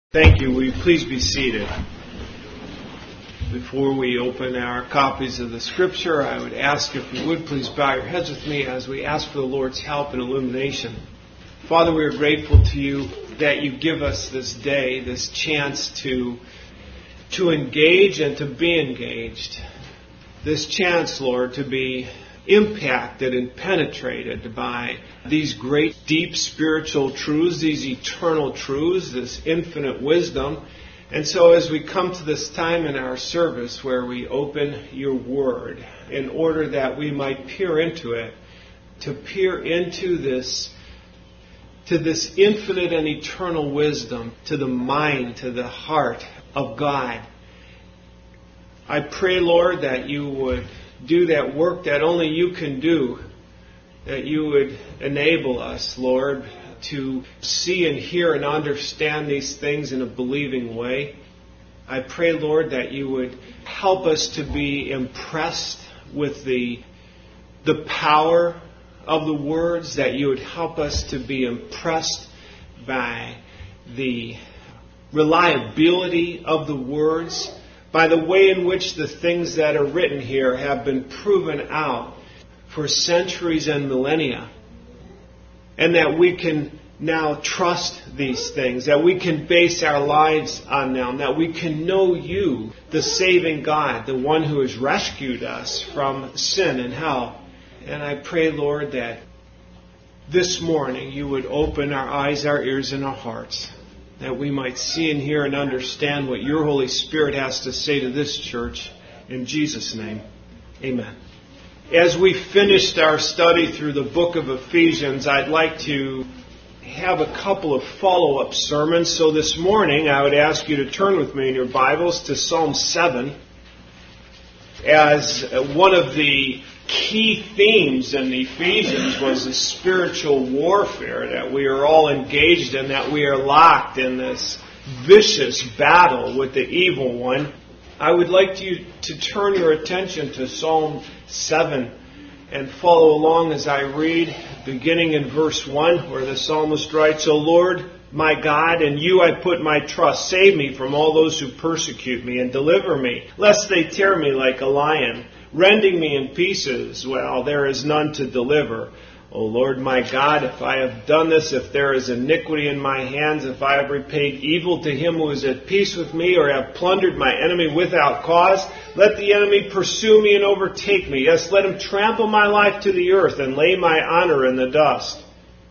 Thank you. Will you please be seated? Before we open our copies of the Scripture, I would ask if you would please bow your heads with me as we ask for the Lord's help and illumination. Father, we are grateful to you that you give us this day, this chance to engage and to be engaged. This chance, Lord, to be impacted and penetrated by these great, deep spiritual truths, these eternal truths, this infinite wisdom. And so as we come to this time in our service where we open your word in order that we might peer into it, to peer into this infinite and eternal wisdom, to the mind, to the heart of God, I pray, Lord, that you would do that work that only you can do, that you would enable us, Lord, to see and hear and understand these things in a believing way. I pray, Lord, that you would help us to be impressed with the power of the words, that you would help us to be impressed by the reliability of the words, by the way in which the things that are written here have been proven out for centuries and millennia, and that we can now trust these things, that we can base our lives on them, that we can know you, the saving God, the one who has rescued us from sin and hell. And I pray, Lord, that this morning you would open our eyes, our ears, and our hearts, that we might see and hear and understand what your Holy Spirit has to say to this church. In Jesus' name, amen. As we finished our study through the book of Ephesians, I'd like to have a couple of follow-up sermons. So this morning, I would ask you to turn with me in your Bibles to Psalm 7. As one of the key themes in Ephesians was the spiritual warfare that we are all engaged in, that we are locked in this vicious battle with the evil one. I would like you to turn your attention to Psalm 7 and follow along as I read, beginning in verse 1, where the psalmist writes, O Lord, my God, in you I put my trust. Save me from all those who persecute me, and deliver me, lest they tear me like a lion, rending me in pieces while there is none to deliver. O Lord my God, if I have done this, if there is iniquity in my hands, if I have repaid evil to him who is at peace with me, or have plundered my enemy without cause, let the enemy pursue me and overtake me. Yes, let him trample my life to the earth and lay my honor in the dust.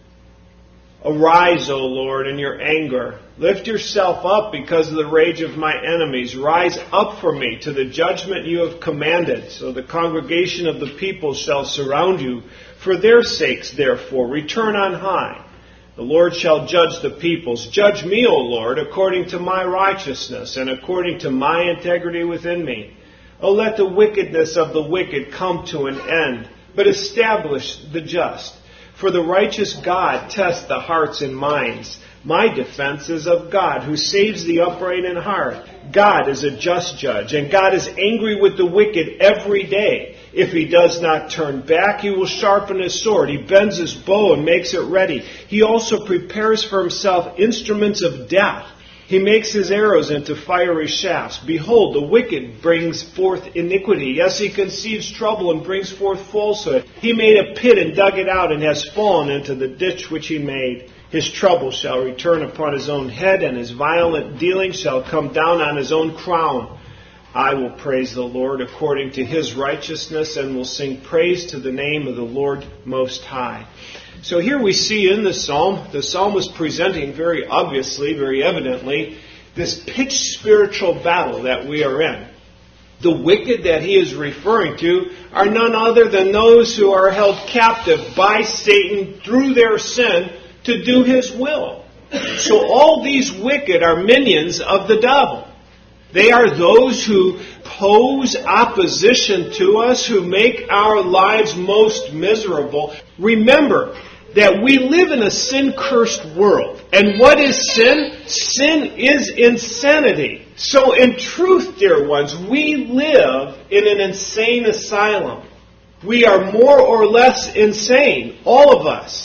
Arise, O Lord, in your anger. Lift yourself up because of the rage of my enemies. Rise up for me to the judgment you have commanded. So the congregation of the people shall surround you. For their sakes, therefore, return on high. The Lord shall judge the peoples. Judge me, O Lord, according to my righteousness and according to my integrity within me. O let the wickedness of the wicked come to an end, but establish the just. For the righteous God tests the hearts and minds. My defense is of God, who saves the upright in heart. God is a just judge, and God is angry with the wicked every day. If he does not turn back, he will sharpen his sword. He bends his bow and makes it ready. He also prepares for himself instruments of death. He makes his arrows into fiery shafts. Behold, the wicked brings forth iniquity. Yes, he conceives trouble and brings forth falsehood. He made a pit and dug it out and has fallen into the ditch which he made. His trouble shall return upon his own head, and his violent dealing shall come down on his own crown. I will praise the Lord according to his righteousness, and will sing praise to the name of the Lord Most High. So here we see in the psalm is presenting very obviously, very evidently, this pitched spiritual battle that we are in. The wicked that he is referring to are none other than those who are held captive by Satan through their sin to do his will. So all these wicked are minions of the devil. They are those who pose opposition to us, who make our lives most miserable. Remember that we live in a sin-cursed world. And what is sin? Sin is insanity. So in truth, dear ones, we live in an insane asylum. We are more or less insane, all of us.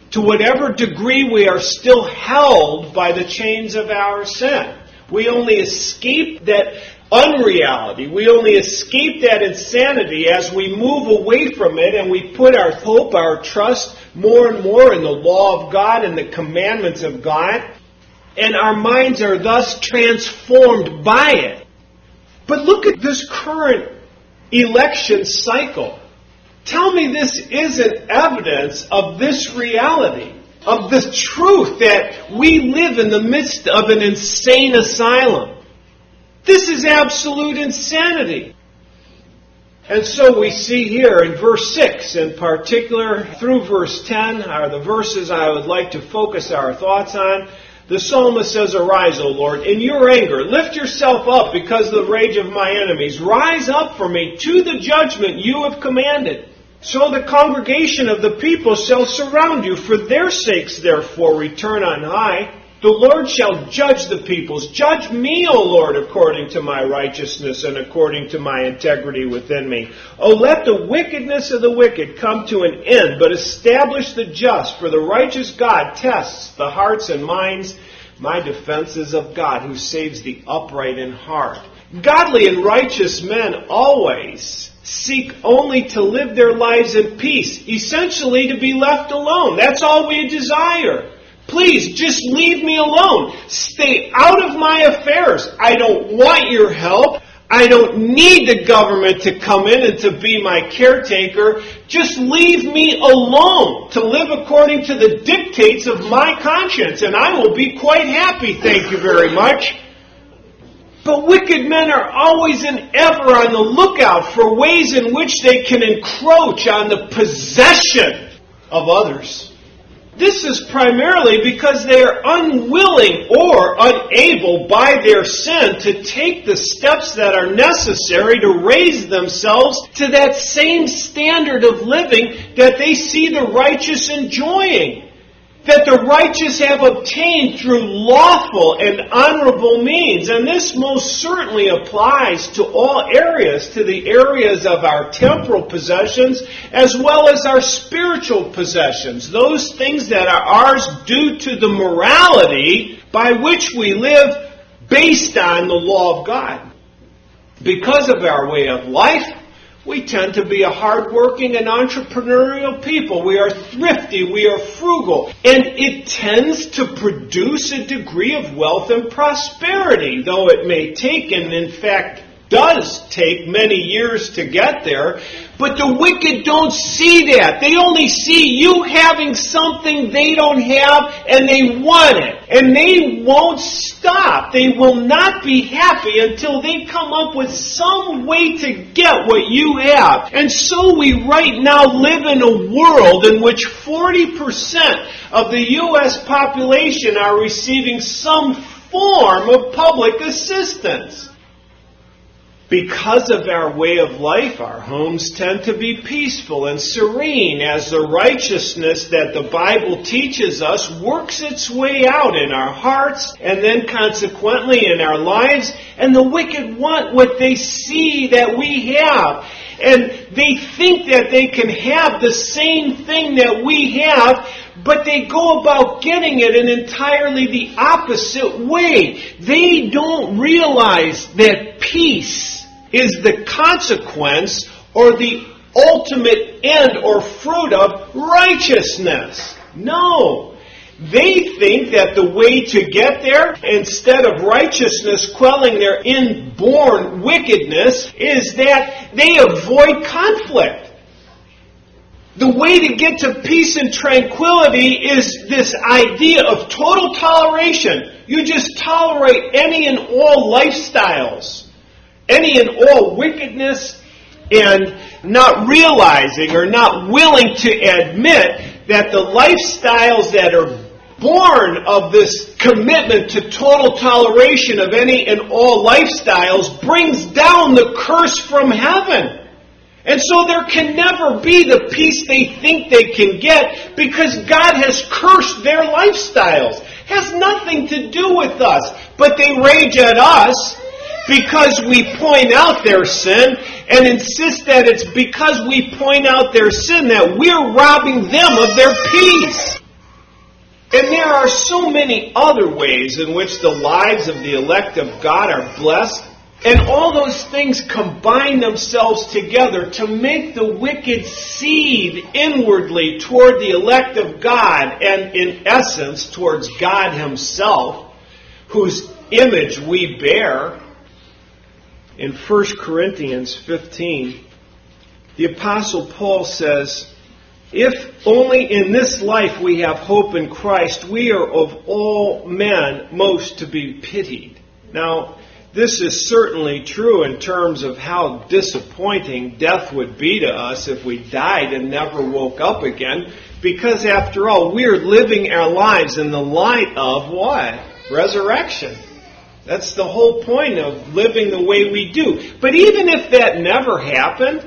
to whatever degree we are still held by the chains of our sin. We only escape that unreality. We only escape that insanity as we move away from it and we put our hope, our trust more and more in the law of God and the commandments of God. And our minds are thus transformed by it. But look at this current election cycle. Tell me this isn't evidence of this reality, of the truth that we live in the midst of an insane asylum. This is absolute insanity. And so we see here in verse 6 in particular, through verse 10 are the verses I would like to focus our thoughts on. The psalmist says, "Arise, O Lord, in your anger. Lift yourself up because of the rage of my enemies. Rise up for me to the judgment you have commanded. So the congregation of the people shall surround you. For their sakes, therefore, return on high. The Lord shall judge the peoples. Judge me, O Lord, according to my righteousness and according to my integrity within me. O let the wickedness of the wicked come to an end, but establish the just. For the righteous God tests the hearts and minds. My defense is of God, who saves the upright in heart." Godly and righteous men always seek only to live their lives in peace, essentially to be left alone. That's all we desire. Please, just leave me alone. Stay out of my affairs. I don't want your help. I don't need the government to come in and to be my caretaker. Just leave me alone to live according to the dictates of my conscience, and I will be quite happy, thank you very much. But wicked men are always and ever on the lookout for ways in which they can encroach on the possession of others. This is primarily because they are unwilling or unable by their sin to take the steps that are necessary to raise themselves to that same standard of living that they see the righteous enjoying, that the righteous have obtained through lawful and honorable means. And this most certainly applies to all areas, to the areas of our temporal possessions as well as our spiritual possessions, those things that are ours due to the morality by which we live based on the law of God. Because of our way of life, we tend to be a hardworking and entrepreneurial people. We are thrifty, we are frugal, and it tends to produce a degree of wealth and prosperity, though it may take, and in fact does take, many years to get there. But the wicked don't see that. They only see you having something they don't have, and they want it. And they won't stop. They will not be happy until they come up with some way to get what you have. And so we right now live in a world in which 40% of the U.S. population are receiving some form of public assistance. Because of our way of life, our homes tend to be peaceful and serene as the righteousness that the Bible teaches us works its way out in our hearts and then consequently in our lives. And the wicked want what they see that we have. And they think that they can have the same thing that we have, but they go about getting it in entirely the opposite way. They don't realize that peace is the consequence or the ultimate end or fruit of righteousness. No. They think that the way to get there, instead of righteousness quelling their inborn wickedness, is that they avoid conflict. The way to get to peace and tranquility is this idea of total toleration. You just tolerate any and all lifestyles, any and all wickedness, and not realizing or not willing to admit that the lifestyles that are born of this commitment to total toleration of any and all lifestyles brings down the curse from heaven. And so there can never be the peace they think they can get because God has cursed their lifestyles. It has nothing to do with us, but they rage at us because we point out their sin and insist that it's because we point out their sin that we're robbing them of their peace. there are so many other ways in which the lives of the elect of God are blessed. And all those things combine themselves together to make the wicked seethe inwardly toward the elect of God, and in essence towards God Himself, whose image we bear. In 1 Corinthians 15, the Apostle Paul says, "If only in this life we have hope in Christ, we are of all men most to be pitied." Now, this is certainly true in terms of how disappointing death would be to us if we died and never woke up again, because after all, we're living our lives in the light of what? Resurrection. That's the whole point of living the way we do. But even if that never happened,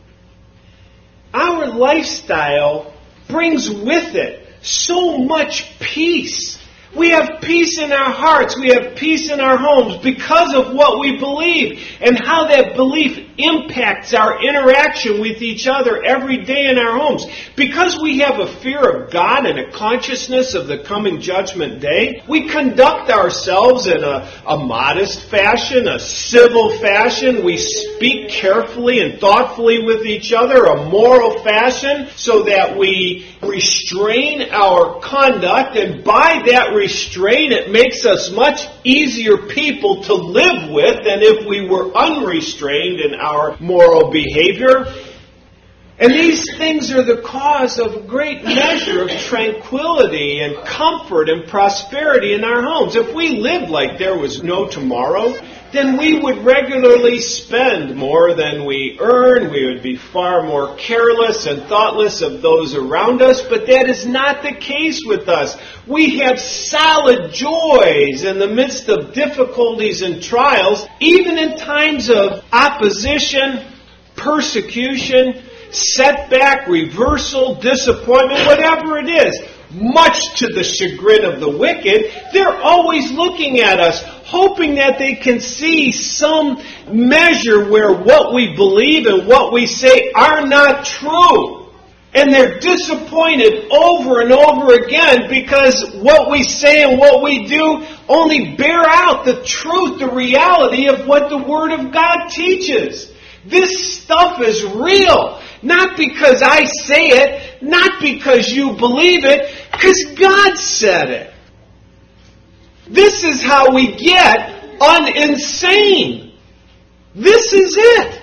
our lifestyle brings with it so much peace. We have peace in our hearts. We have peace in our homes because of what we believe and how that belief impacts our interaction with each other every day in our homes. Because we have a fear of God and a consciousness of the coming judgment day, we conduct ourselves in a modest fashion, a civil fashion. We speak carefully and thoughtfully with each other, a moral fashion, so that we restrain our conduct, and by that restraint, it makes us much easier people to live with than if we were unrestrained in our moral behavior. And these things are the cause of a great measure of tranquility and comfort and prosperity in our homes. If we lived like there was no tomorrow, then we would regularly spend more than we earn. We would be far more careless and thoughtless of those around us, but that is not the case with us. We have solid joys in the midst of difficulties and trials, even in times of opposition, persecution, setback, reversal, disappointment, whatever it is. Much to the chagrin of the wicked, they're always looking at us, hoping that they can see some measure where what we believe and what we say are not true. And they're disappointed over and over again because what we say and what we do only bear out the truth, the reality of what the Word of God teaches. This stuff is real. Not because I say it, not because you believe it, because God said it. This is how we get uninsane. This is it.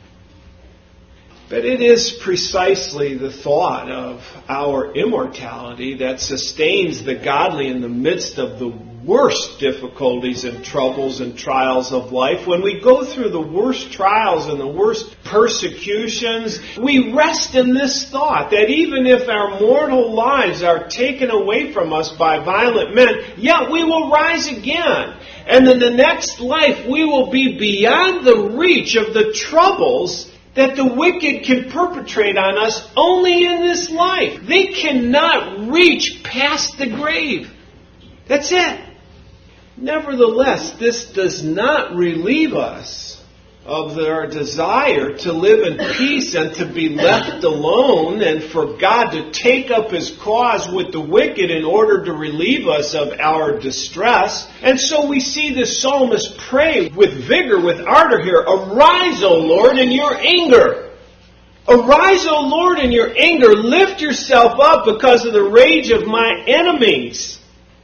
But it is precisely the thought of our immortality that sustains the godly in the midst of the worst difficulties and troubles and trials of life. When we go through the worst trials and the worst persecutions, we rest in this thought that even if our mortal lives are taken away from us by violent men, yet we will rise again. And in the next life, we will be beyond the reach of the troubles that the wicked can perpetrate on us only in this life. They cannot reach past the grave. That's it. Nevertheless, this does not relieve us of our desire to live in peace and to be left alone and for God to take up His cause with the wicked in order to relieve us of our distress. And so we see the psalmist pray with vigor, with ardor here, "Arise, O Lord, in your anger. Arise, O Lord, in your anger. Lift yourself up because of the rage of my enemies.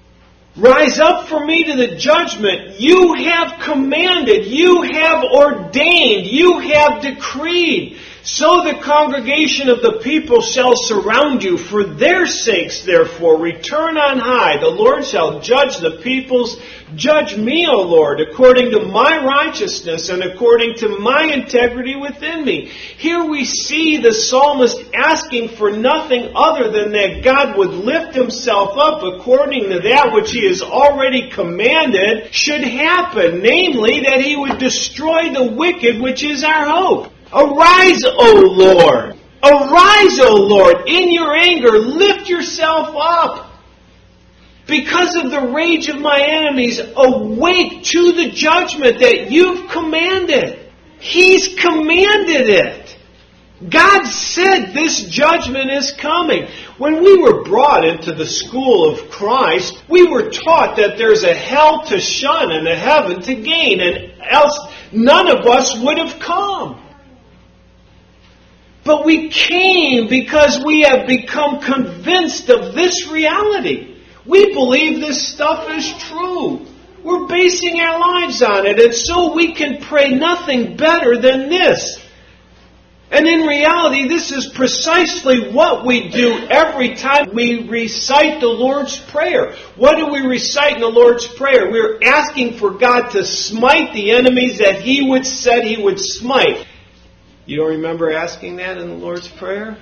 Rise up for me to the judgment. You have commanded, you have ordained, you have decreed. So the congregation of the people shall surround you. For their sakes, therefore, return on high. The Lord shall judge the peoples. Judge me, O Lord, according to my righteousness and according to my integrity within me." Here we see the psalmist asking for nothing other than that God would lift Himself up according to that which He has already commanded should happen. Namely, that He would destroy the wicked, which is our hope. Arise, O Lord. Arise, O Lord. In your anger, lift yourself up. Because of the rage of my enemies, awake to the judgment that you've commanded. He's commanded it. God said this judgment is coming. When we were brought into the school of Christ, we were taught that there's a hell to shun and a heaven to gain, and else none of us would have come. But we came because we have become convinced of this reality. We believe this stuff is true. We're basing our lives on it, and so we can pray nothing better than this. And in reality, this is precisely what we do every time we recite the Lord's Prayer. What do we recite in the Lord's Prayer? We're asking for God to smite the enemies that He said He would smite. You don't remember asking that in the Lord's Prayer?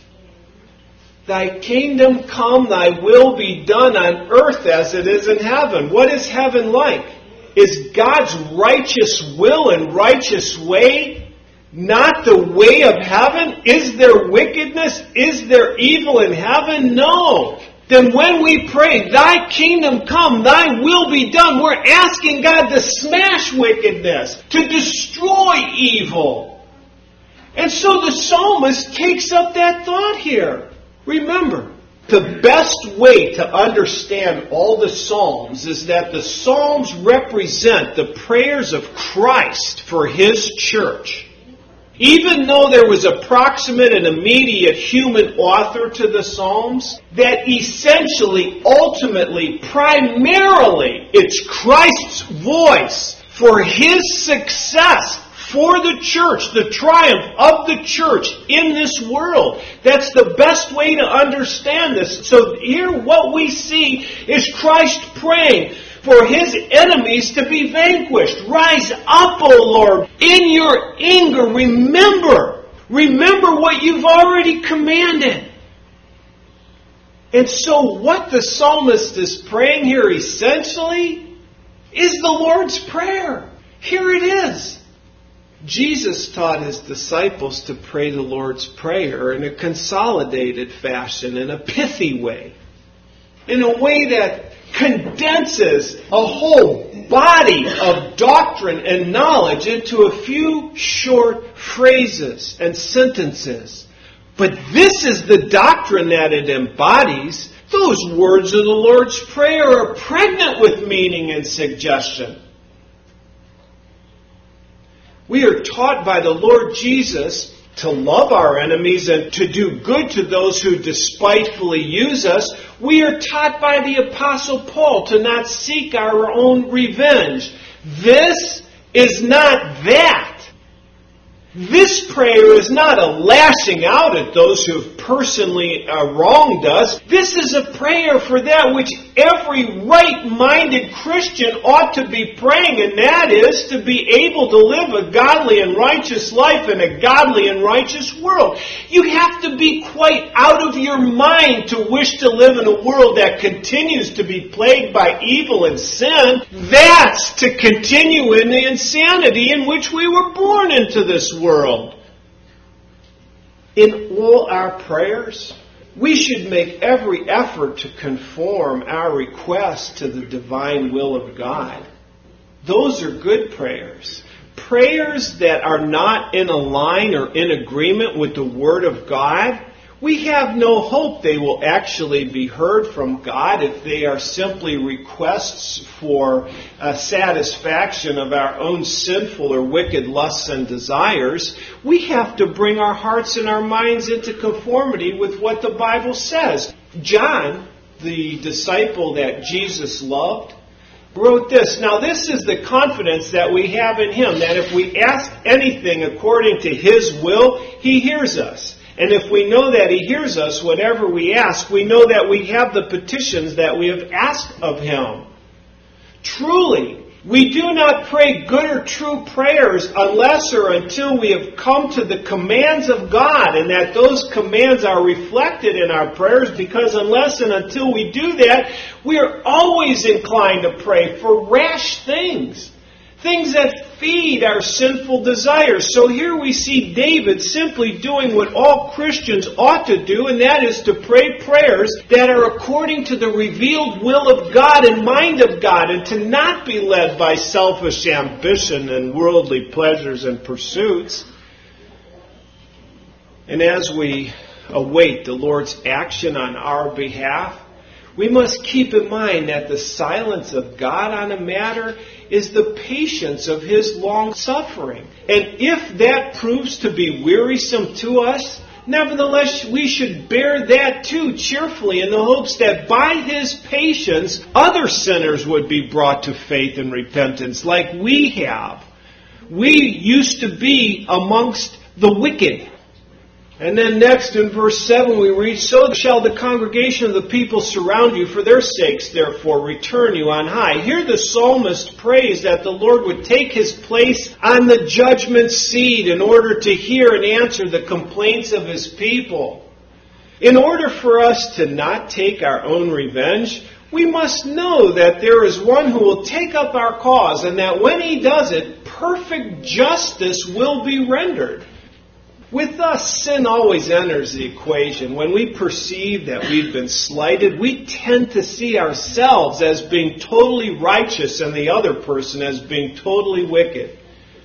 Thy kingdom come, thy will be done on earth as it is in heaven. What is heaven like? Is God's righteous will and righteous way not the way of heaven? Is there wickedness? Is there evil in heaven? No. Then when we pray, thy kingdom come, thy will be done, we're asking God to smash wickedness, to destroy evil. And so the psalmist takes up that thought here. Remember, the best way to understand all the Psalms is that the Psalms represent the prayers of Christ for His church. Even though there was a proximate and immediate human author to the Psalms, that essentially, ultimately, primarily, it's Christ's voice for His success, for the church, the triumph of the church in this world. That's the best way to understand this. So here what we see is Christ praying for His enemies to be vanquished. Rise up, O Lord, in your anger. Remember what you've already commanded. And so what the psalmist is praying here essentially is the Lord's Prayer. Here it is. Jesus taught His disciples to pray the Lord's Prayer in a consolidated fashion, in a pithy way, in a way that condenses a whole body of doctrine and knowledge into a few short phrases and sentences. But this is the doctrine that it embodies. Those words of the Lord's Prayer are pregnant with meaning and suggestion. We are taught by the Lord Jesus to love our enemies and to do good to those who despitefully use us. We are taught by the Apostle Paul to not seek our own revenge. This is not that. This prayer is not a lashing out at those who have personally wronged us. This is a prayer for that which every right-minded Christian ought to be praying, and that is to be able to live a godly and righteous life in a godly and righteous world. You have to be quite out of your mind to wish to live in a world that continues to be plagued by evil and sin. That's to continue in the insanity in which we were born into this world. In all our prayers, we should make every effort to conform our requests to the divine will of God. Those are good prayers. Prayers that are not in a line or in agreement with the Word of God, we have no hope they will actually be heard from God if they are simply requests for satisfaction of our own sinful or wicked lusts and desires. We have to bring our hearts and our minds into conformity with what the Bible says. John, the disciple that Jesus loved, wrote this. Now this is the confidence that we have in Him, that if we ask anything according to His will, He hears us. And if we know that He hears us, whatever we ask, we know that we have the petitions that we have asked of Him. Truly, we do not pray good or true prayers unless or until we have come to the commands of God, and that those commands are reflected in our prayers, because unless and until we do that, we are always inclined to pray for rash things. Things that feed our sinful desires. So here we see David simply doing what all Christians ought to do, and that is to pray prayers that are according to the revealed will of God and mind of God, and to not be led by selfish ambition and worldly pleasures and pursuits. And as we await the Lord's action on our behalf, we must keep in mind that the silence of God on a matter is the patience of His long suffering. And if that proves to be wearisome to us, nevertheless we should bear that too cheerfully in the hopes that by His patience other sinners would be brought to faith and repentance like we have. We used to be amongst the wicked. And then next in verse 7 we read, "So shall the congregation of the people surround you, for their sakes therefore return you on high." Here the psalmist prays that the Lord would take His place on the judgment seat in order to hear and answer the complaints of His people. In order for us to not take our own revenge, we must know that there is one who will take up our cause, and that when He does it, perfect justice will be rendered. With us, sin always enters the equation. When we perceive that we've been slighted, we tend to see ourselves as being totally righteous and the other person as being totally wicked.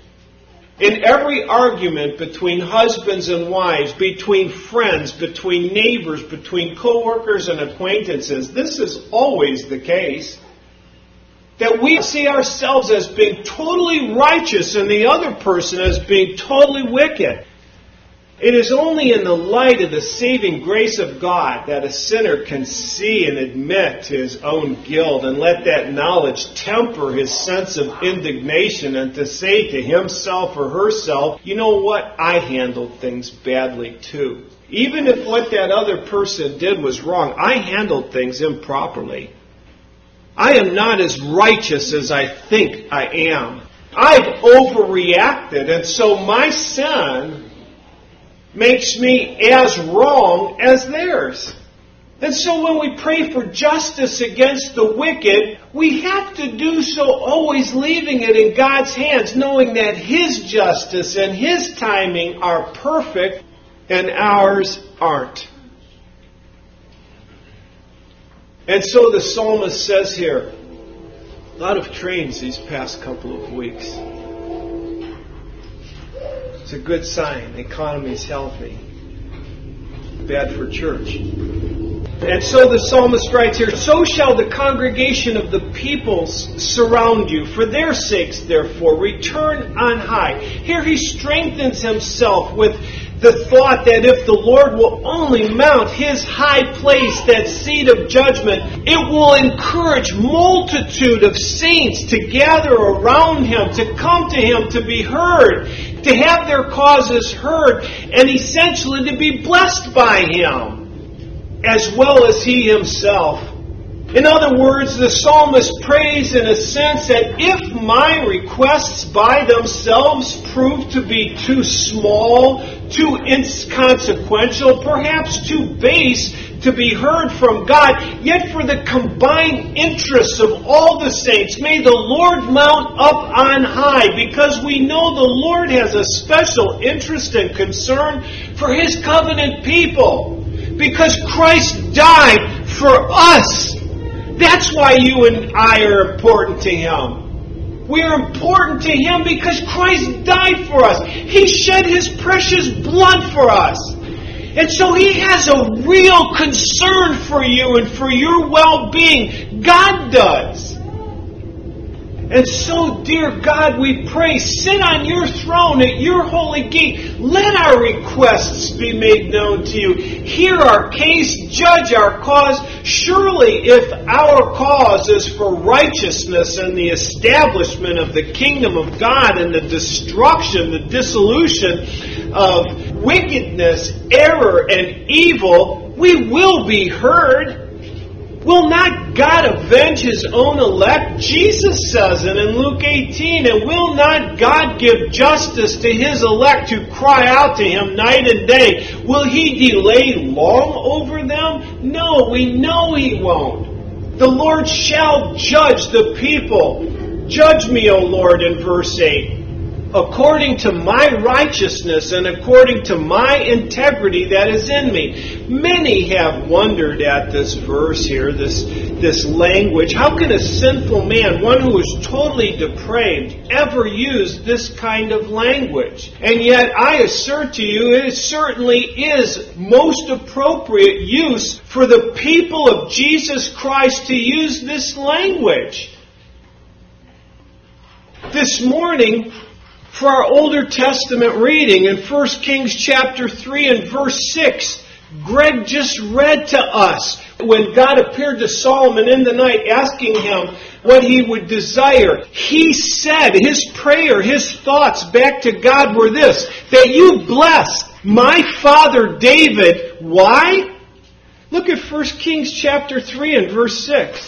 In every argument between husbands and wives, between friends, between neighbors, between co-workers and acquaintances, this is always the case. That we see ourselves as being totally righteous and the other person as being totally wicked. It is only in the light of the saving grace of God that a sinner can see and admit to his own guilt and let that knowledge temper his sense of indignation and to say to himself or herself, you know what, I handled things badly too. Even if what that other person did was wrong, I handled things improperly. I am not as righteous as I think I am. I've overreacted, and so my sin makes me as wrong as theirs. And so when we pray for justice against the wicked, we have to do so always leaving it in God's hands, knowing that His justice and His timing are perfect and ours aren't. And so the psalmist says here, a lot of trains these past couple of weeks. It's a good sign. The economy is healthy. Bad for church. And so the psalmist writes here, "So shall the congregation of the peoples surround you. For their sakes, therefore, return on high." Here he strengthens himself with the thought that if the Lord will only mount His high place, that seat of judgment, it will encourage multitude of saints to gather around Him, to come to Him, to be heard, to have their causes heard, and essentially to be blessed by Him, as well as He Himself. In other words, the psalmist prays in a sense that if my requests by themselves prove to be too small, too inconsequential, perhaps too base to be heard from God, yet for the combined interests of all the saints, may the Lord mount up on high, because we know the Lord has a special interest and concern for His covenant people, because Christ died for us. That's why you and I are important to Him. We are important to Him because Christ died for us. He shed His precious blood for us. And so He has a real concern for you and for your well-being. God does. And so, dear God, we pray, sit on your throne at your holy gate. Let our requests be made known to you. Hear our case, judge our cause. Surely if our cause is for righteousness and the establishment of the kingdom of God and the destruction, the dissolution of wickedness, error, and evil, we will be heard. Will not God avenge His own elect? Jesus says it in Luke 18. And will not God give justice to His elect who cry out to Him night and day? Will He delay long over them? No, we know He won't. The Lord shall judge the people. Judge me, O Lord, in verse 8. according to my righteousness and according to my integrity that is in me. Many have wondered at this verse here, this language. How can a sinful man, one who is totally depraved, ever use this kind of language? And yet I assert to you, it certainly is most appropriate use for the people of Jesus Christ to use this language. This morning, for our Older Testament reading in 1 Kings chapter 3 and verse 6, Greg just read to us when God appeared to Solomon in the night asking him what he would desire. He said, his prayer, his thoughts back to God were this, that you bless my father David. Why? Look at 1 Kings chapter 3 and verse 6.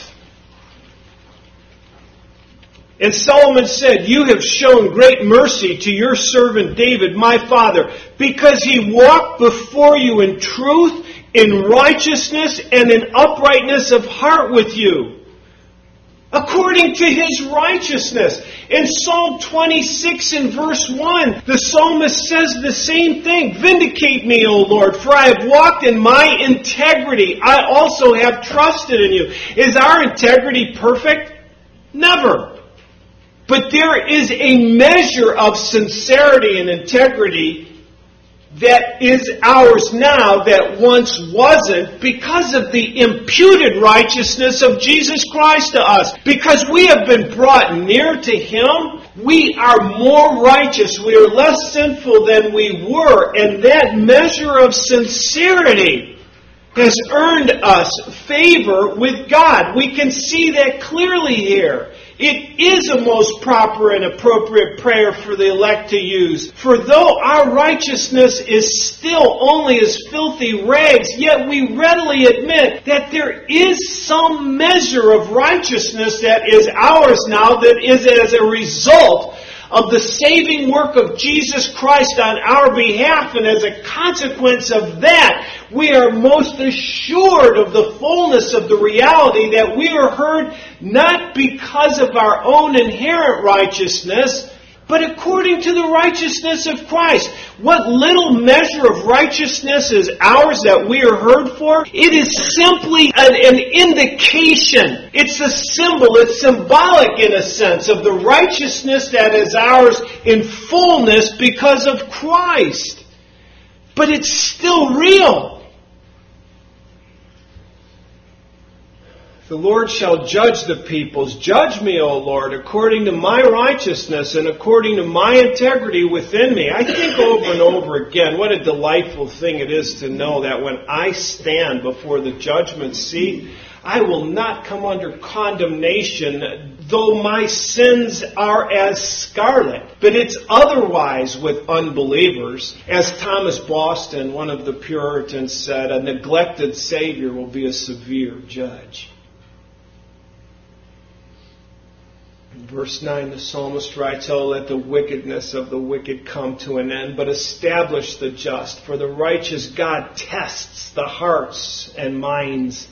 And Solomon said, you have shown great mercy to your servant David, my father, because he walked before you in truth, in righteousness, and in uprightness of heart with you, according to his righteousness. In Psalm 26 and verse 1, the psalmist says the same thing. Vindicate me, O Lord, for I have walked in my integrity. I also have trusted in you. Is our integrity perfect? Never. But there is a measure of sincerity and integrity that is ours now that once wasn't because of the imputed righteousness of Jesus Christ to us. Because we have been brought near to Him, we are more righteous, we are less sinful than we were, and that measure of sincerity has earned us favor with God. We can see that clearly here. It is a most proper and appropriate prayer for the elect to use. For though our righteousness is still only as filthy rags, yet we readily admit that there is some measure of righteousness that is ours now that is as a result of the saving work of Jesus Christ on our behalf, and as a consequence of that, we are most assured of the fullness of the reality that we are heard not because of our own inherent righteousness, but according to the righteousness of Christ. What little measure of righteousness is ours that we are heard for? It is simply an indication. It's a symbol. It's symbolic in a sense of the righteousness that is ours in fullness because of Christ. But it's still real. The Lord shall judge the peoples. Judge me, O Lord, according to my righteousness and according to my integrity within me. I think over and over again what a delightful thing it is to know that when I stand before the judgment seat, I will not come under condemnation, though my sins are as scarlet. But it's otherwise with unbelievers. As Thomas Boston, one of the Puritans, said, a neglected Savior will be a severe judge. In verse 9, the psalmist writes, oh, let the wickedness of the wicked come to an end, but establish the just. For the righteous God tests the hearts and minds.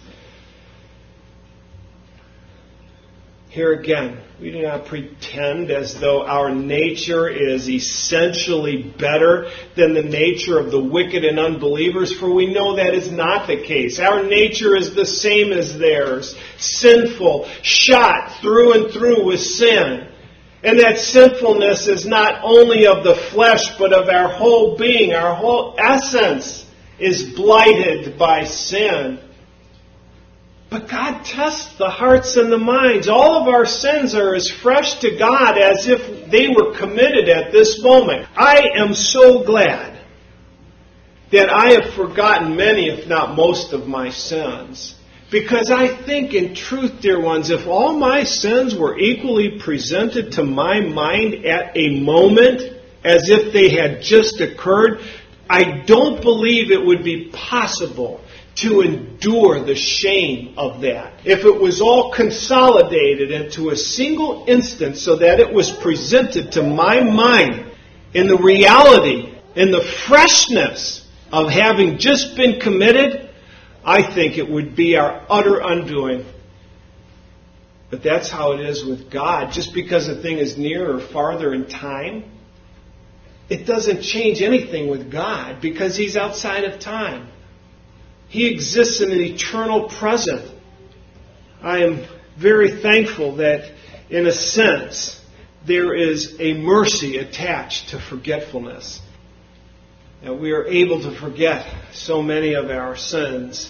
Here again, we do not pretend as though our nature is essentially better than the nature of the wicked and unbelievers, for we know that is not the case. Our nature is the same as theirs, sinful, shot through and through with sin. And that sinfulness is not only of the flesh, but of our whole being. Our whole essence is blighted by sin. But God tests the hearts and the minds. All of our sins are as fresh to God as if they were committed at this moment. I am so glad that I have forgotten many, if not most, of my sins. Because I think in truth, dear ones, if all my sins were equally presented to my mind at a moment, as if they had just occurred, I don't believe it would be possible to endure the shame of that. If it was all consolidated into a single instant so that it was presented to my mind in the reality, in the freshness of having just been committed, I think it would be our utter undoing. But that's how it is with God. Just because a thing is near or farther in time it doesn't change anything with God because He's outside of time. He exists in an eternal present. I am very thankful that, in a sense, there is a mercy attached to forgetfulness. That we are able to forget so many of our sins.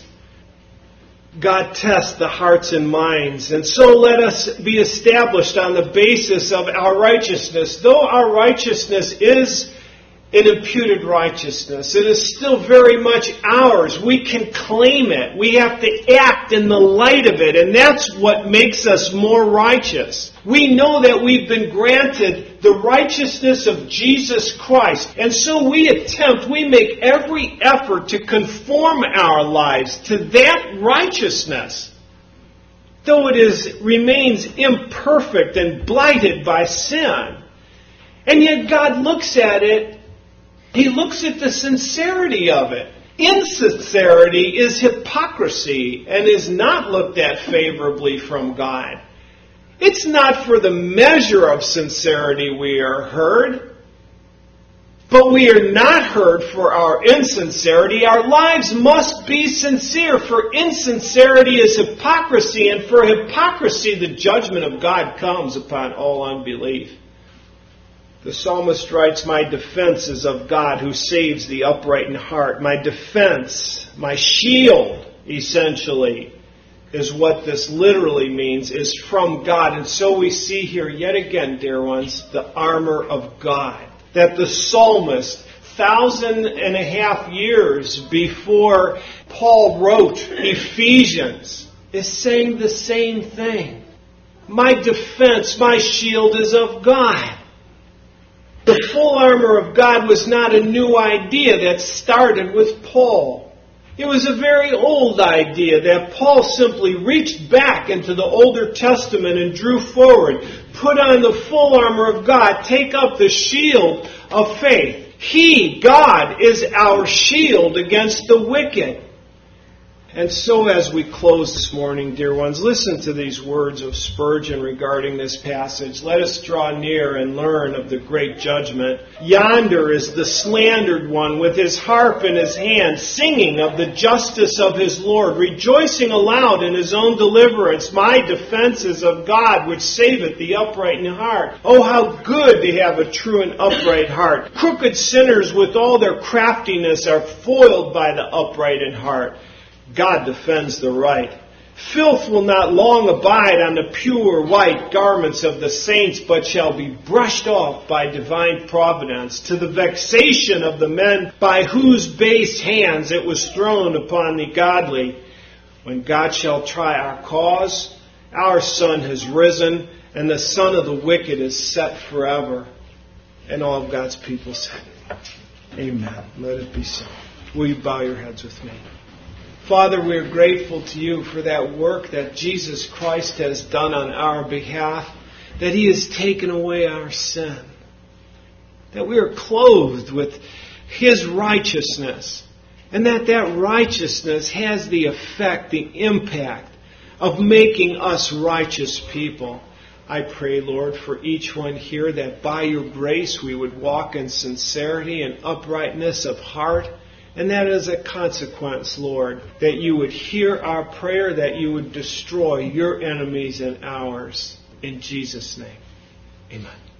God tests the hearts and minds, and so let us be established on the basis of our righteousness. Though our righteousness is an imputed righteousness, it is still very much ours. We can claim it. We have to act in the light of it, and that's what makes us more righteous. We know that we've been granted the righteousness of Jesus Christ, and so we make every effort to conform our lives to that righteousness. Though it remains imperfect and blighted by sin. And yet God looks at it. He looks at the sincerity of it. Insincerity is hypocrisy and is not looked at favorably from God. It's not for the measure of sincerity we are heard, but we are not heard for our insincerity. Our lives must be sincere, for insincerity is hypocrisy, and for hypocrisy the judgment of God comes upon all unbelief. The psalmist writes, "My defense is of God who saves the upright in heart." My defense, my shield, essentially, is what this literally means, is from God. And so we see here yet again, dear ones, the armor of God. That the psalmist, 1,500 years before Paul wrote Ephesians, is saying the same thing. My defense, my shield is of God. The full armor of God was not a new idea that started with Paul. It was a very old idea that Paul simply reached back into the Older Testament and drew forward. Put on the full armor of God. Take up the shield of faith. He, God, is our shield against the wicked. And so as we close this morning, dear ones, listen to these words of Spurgeon regarding this passage. Let us draw near and learn of the great judgment. Yonder is the slandered one with his harp in his hand, singing of the justice of his Lord, rejoicing aloud in his own deliverance. My defense is of God, which saveth the upright in heart. Oh, how good to have a true and upright heart. Crooked sinners with all their craftiness are foiled by the upright in heart. God defends the right. Filth will not long abide on the pure white garments of the saints, but shall be brushed off by divine providence, to the vexation of the men by whose base hands it was thrown upon the godly. When God shall try our cause, our sun has risen, and the son of the wicked is set forever. And all of God's people said, Amen. Let it be so. Will you bow your heads with me? Father, we are grateful to you for that work that Jesus Christ has done on our behalf, that He has taken away our sin, that we are clothed with His righteousness, and that righteousness has the effect, the impact of making us righteous people. I pray, Lord, for each one here that by your grace we would walk in sincerity and uprightness of heart. And that is a consequence, Lord, that you would hear our prayer, that you would destroy your enemies and ours. In Jesus' name, amen.